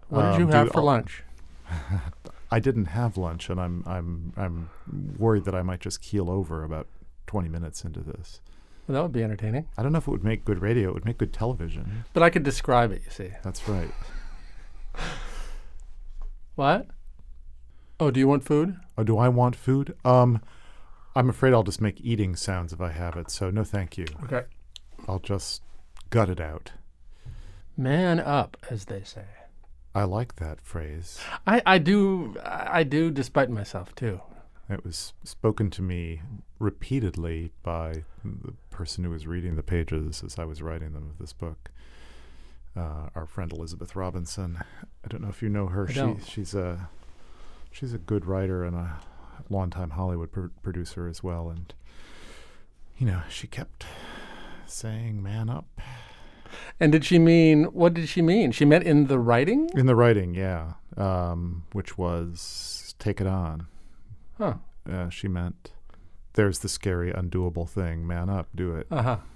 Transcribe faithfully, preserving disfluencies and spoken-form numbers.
What did Um, you have do- for lunch? I didn't have lunch, and I'm I'm I'm worried that I might just keel over about twenty minutes into this. Well, that would be entertaining. I don't know if it would make good radio. It would make good television. But I could describe it, you see. That's right. What? Oh, do you want food? Oh, do I want food? Um, I'm afraid I'll just make eating sounds if I have it. So no, thank you. Okay. I'll just gut it out. Man up, as they say. I like that phrase. I, I do, I do, despite myself, too. It was spoken to me repeatedly by the person who was reading the pages as I was writing them of this book. Uh, our friend Elizabeth Robinson. I don't know if you know her. I She don't. she's a she's a good writer and a longtime Hollywood pr- producer as well. And you know, she kept saying, "Man up." And did she mean, what did she mean? She meant in the writing? In the writing, yeah, um, which was "Take it on." Huh. Uh, she meant, "There's the scary, undoable thing. Man up, do it." Uh-huh.